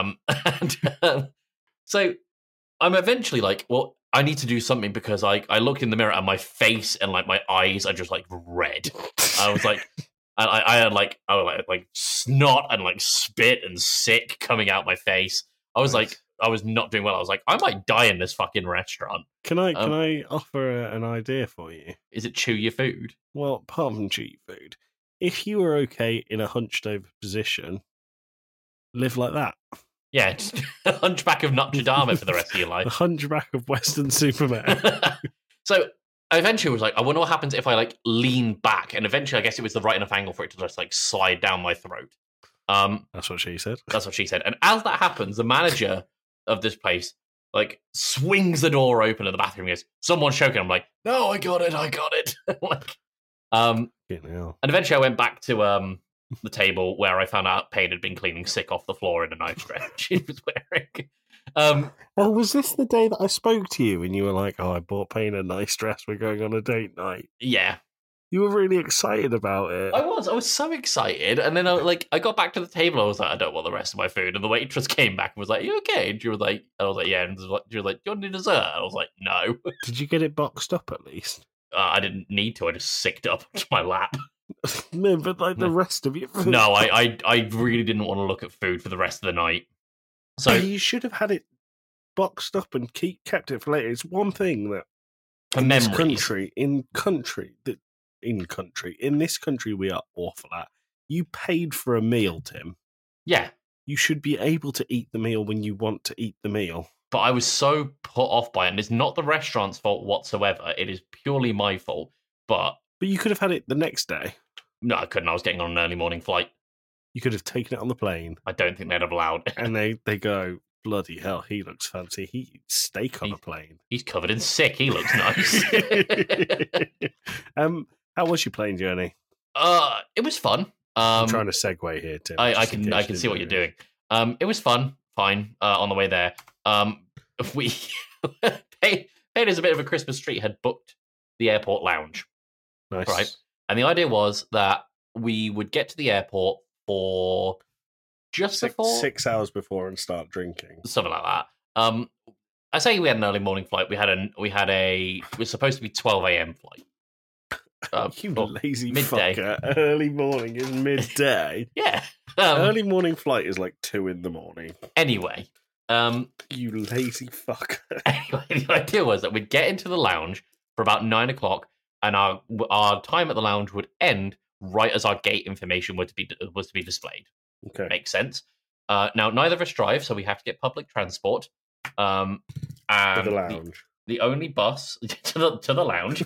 So I'm eventually like, well, I need to do something because I looked in the mirror and my face and like my eyes are just like red. I was like, I had like snot and like spit and sick coming out my face. I was like, I was not doing well. I was like, I might die in this fucking restaurant. Can I offer an idea for you? Is it chew your food? Well, apart from cheap food, if you were okay in a hunched over position, live like that. Yeah, just a hunchback of Notre Dame for the rest of your The life. hunchback of Western Superman. So I eventually was like, I wonder what happens if I like lean back, and eventually I guess it was the right enough angle for it to just like slide down my throat. That's what she said. That's what she said. And as that happens, the manager of this place like swings the door open at the bathroom and goes, "Someone's choking." I'm like, "No, I got it. Like, Fucking hell. and eventually I went back to the table where I found out Payne had been cleaning sick off the floor in a nice dress she was wearing. Oh, was this the day that I spoke to you and you were like, "Oh, I bought Payne a nice dress. We're going on a date night." Yeah, You were really excited about it. I was so excited, and then I got back to the table. I was like, I don't want the rest of my food, and the waitress came back and was like, "You okay?" And she was like, I was like, "Yeah." And she was like, "Do you want any dessert?" And I was like, "No." Did you get it boxed up at least? I didn't need to. I just sicked up onto my lap. No, but like the rest of your food. No, I really didn't want to look at food for the rest of the night. So You should have had it boxed up and kept it for later. It's one thing that for in this memories, in this country we are awful at. You paid for a meal, Tim. yeah. You should be able to eat the meal when you want to eat the meal. But I was so put off by it, and it's not the restaurant's fault whatsoever. It is purely my fault. But But you could have had it the next day. no, I couldn't. I was getting on an early morning flight. You could have taken it on the plane, I don't think they'd have allowed it. and they go, "Bloody hell, he looks fancy. He eats steak on He- a plane." He's covered in sick. He looks nice. How was your plane journey? It was fun. I'm trying to segue here, Tim. I just in can case see didn't what you're know. doing. It was fun. Fine. On the way there, we Payne is a bit of a Christmas treat. Had booked the airport lounge, Nice. right? And the idea was that we would get to the airport for just before 6 hours before and start drinking. something like that. I say we had an early morning flight. It was supposed to be 12 a.m. flight. You or lazy midday. fucker. Early morning is midday. Yeah. Early morning flight is like 2 a.m. Anyway, You lazy fucker. anyway, the idea was that we'd get into the lounge for about 9 o'clock, and our time at the lounge would end right as our gate information was to be displayed. Okay. Makes sense. Now, neither of us drive, so we have to get public transport. And To the lounge. The only bus to the lounge.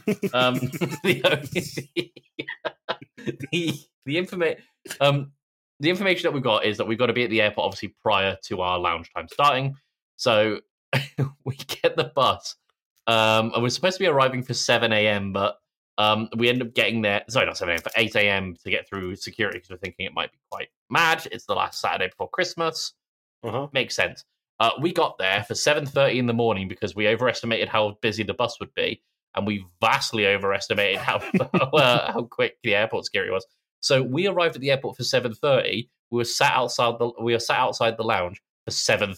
The information that we've got is that we've got to be at the airport obviously prior to our lounge time starting. So we get the bus, and we're supposed to be arriving for 7 a.m. But we end up getting there. Sorry, not 7 a.m. for 8 a.m. to get through security because we're thinking it might be quite mad. It's the last Saturday before Christmas. Makes sense. We got there for 7:30 in the morning because we overestimated how busy the bus would be, and we vastly overestimated how quick the airport security was. So we arrived at the airport for 7:30. We were sat outside the lounge for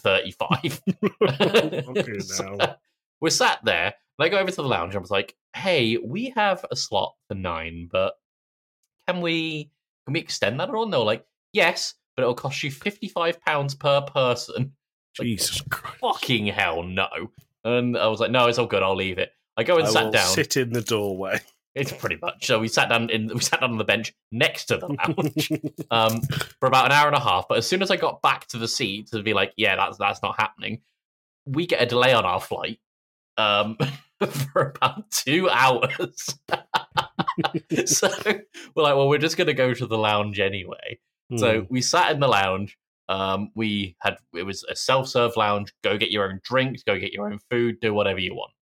7:35. So we're sat there. And I go over to the lounge. And I was like, "Hey, we have a slot for 9, but can we extend that at all?" And they were like, "Yes, but it'll cost you £55 per person." Jesus Christ! Fucking hell, no! And I was like, "No, it's all good. I'll leave it." I go and sat down. Sit in the doorway. It's pretty much. So we sat down on the bench next to the lounge for about an hour and a half. But as soon as I got back to the seat to be like, "Yeah, that's not happening," we get a delay on our flight for about 2 hours. So we're like, "Well, we're just going to go to the lounge anyway." So we sat in the lounge. It was a self-serve lounge. Go get your own drinks, go get your own food, do whatever you want.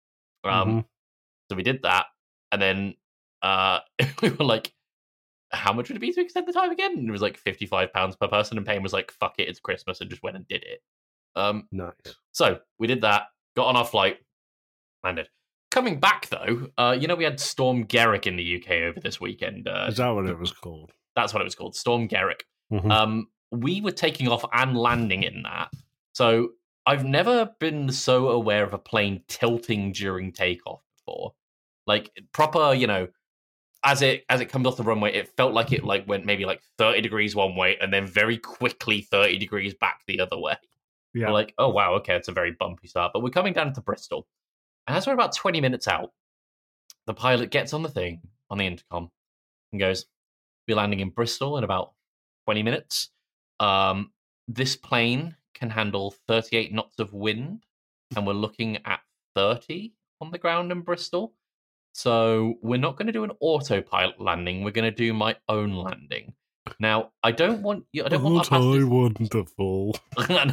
So we did that, and then we were like, "How much would it be to extend the time again?" And it was like £55 per person, and Payne was like, "Fuck it, it's Christmas," and just went and did it. Nice. So we did that, got on our flight, landed. Coming back though, we had Storm Garrick in the UK over this weekend. Is that what it was called? That's what it was called, Storm Garrick. We were taking off and landing in that. So I've never been so aware of a plane tilting during takeoff before. Like proper, as it comes off the runway, it felt like it went maybe 30 degrees one way and then very quickly 30 degrees back the other way. Yeah. We're like, oh wow, okay, it's a very bumpy start. But we're coming down to Bristol. And as we're about 20 minutes out, the pilot gets on the thing on the intercom and goes, "We're landing in Bristol in about 20 minutes. This plane can handle 38 knots of wind, and we're looking at 30 on the ground in Bristol. So we're not going to do an autopilot landing. We're going to do my own landing." Now, I don't want you. I don't want. Wonderful. And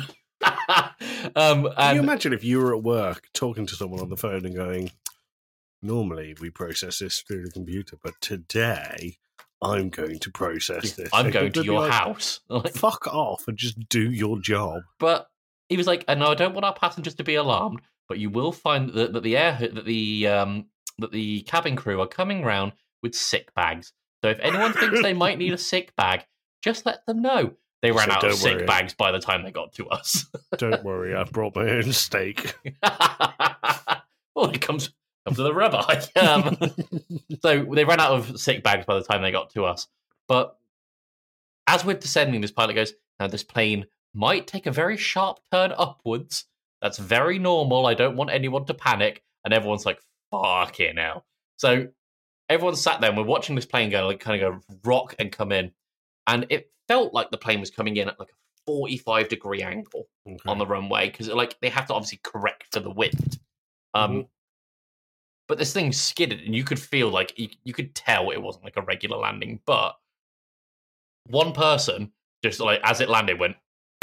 Can you imagine if you were at work talking to someone on the phone and going, "Normally we process this through the computer, but today I'm going to process this. I'm going to your house." Fuck off and just do your job. But he was like, "No, I don't want our passengers to be alarmed, but you will find that the cabin crew are coming round with sick bags. So if anyone thinks they might need a sick bag, just let them know." They ran out of sick bags by the time they got to us. Don't worry, I brought my own steak. Well, it comes to the rubber. So they ran out of sick bags by the time they got to us. But as we're descending, this pilot goes, "Now this plane might take a very sharp turn upwards. That's very normal. I don't want anyone to panic." And everyone's like, "Fucking hell." So everyone sat there and we're watching this plane go, kind of go rock and come in. And it felt like the plane was coming in at a 45-degree angle on the runway because they have to obviously correct for the wind. But this thing skidded, and you could feel you could tell it wasn't a regular landing. But one person just as it landed went,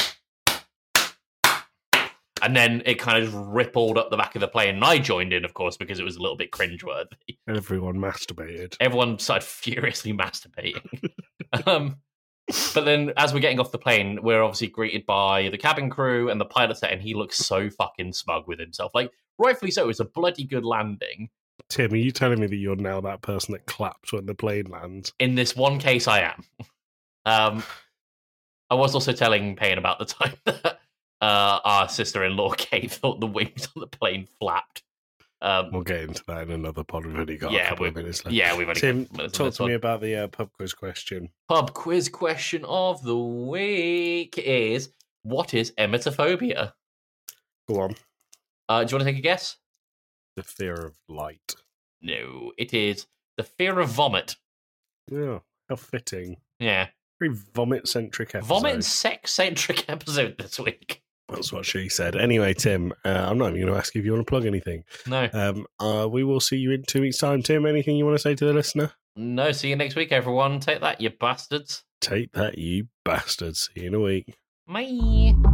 and then it kind of just rippled up the back of the plane. And I joined in, of course, because it was a little bit cringeworthy. Everyone masturbated. Everyone started furiously masturbating. But then as we're getting off the plane, we're obviously greeted by the cabin crew and the pilot set, and he looks so fucking smug with himself. Rightfully so, it's a bloody good landing. Tim, are you telling me that you're now that person that claps when the plane lands? In this one case, I am. I was also telling Payne about the time that our sister-in-law Kate thought the wings on the plane flapped. We'll get into that in another pod. We've only got a couple of minutes left. Yeah, we've only Tim, got minutes talk to me about the pub quiz question. Pub quiz question of the week is, what is emetophobia? Go on. Do you want to take a guess? The fear of light. No, it is the fear of vomit. Yeah, how fitting. Yeah. Very vomit-centric episode. Vomit and sex-centric episode this week. That's what she said. Anyway, Tim, I'm not even going to ask you if you want to plug anything. No. We will see you in 2 weeks' time. Tim, anything you want to say to the listener? No, see you next week, everyone. Take that, you bastards. Take that, you bastards. See you in a week. Bye.